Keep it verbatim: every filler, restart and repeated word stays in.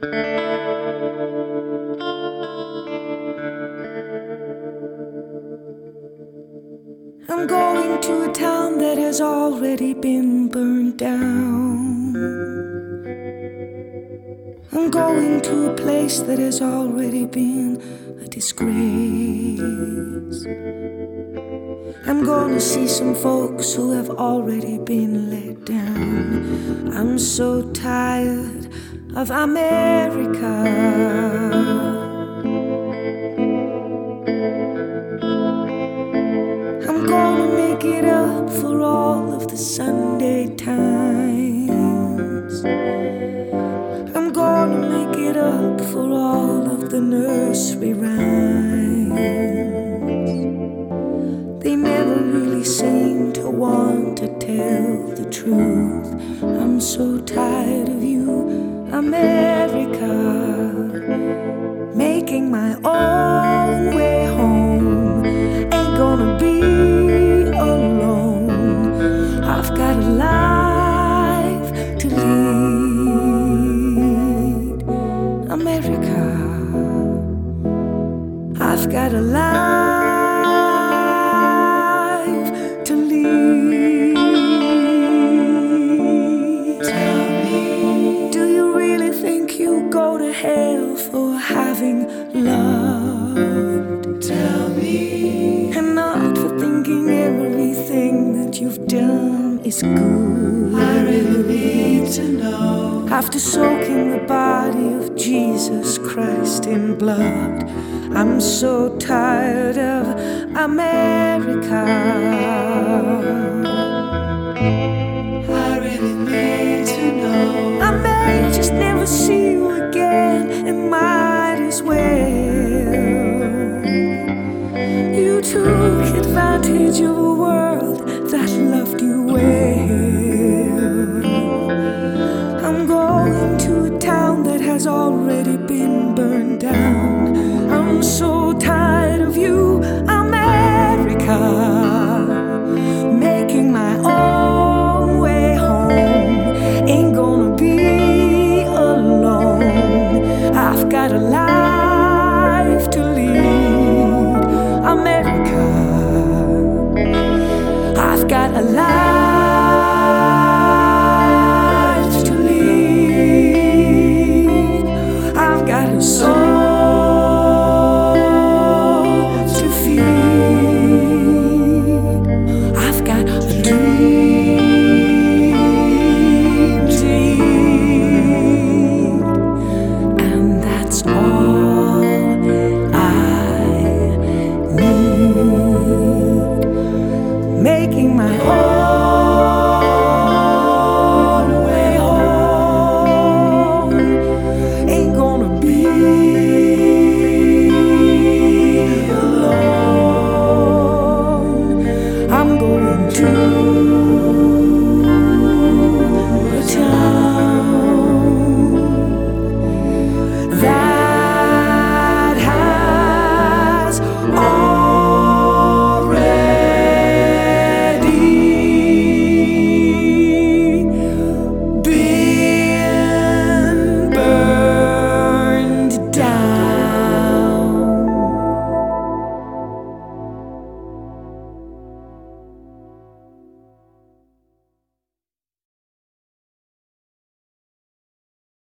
I'm going to a town that has already been burned down. I'm going to a place that has already been a disgrace. I'm gonna see some folks who have already been let down. I'm so tired of America. I'm gonna make it up for all of the Sunday times. I'm gonna make it up for all of the nursery rhymes. They never really seem to want to tell the truth. I'm so tired of you, America, making my own way home. Ain't gonna be alone. I've got a life to lead, America. I've got a life to lead. Tell me, do you really think you go to hell for having loved? Tell me, and not for thinking everything that you've done is good. I really need to know. After soaking the body of Jesus Christ in blood, I'm so tired of America. I really need to know. I may just never see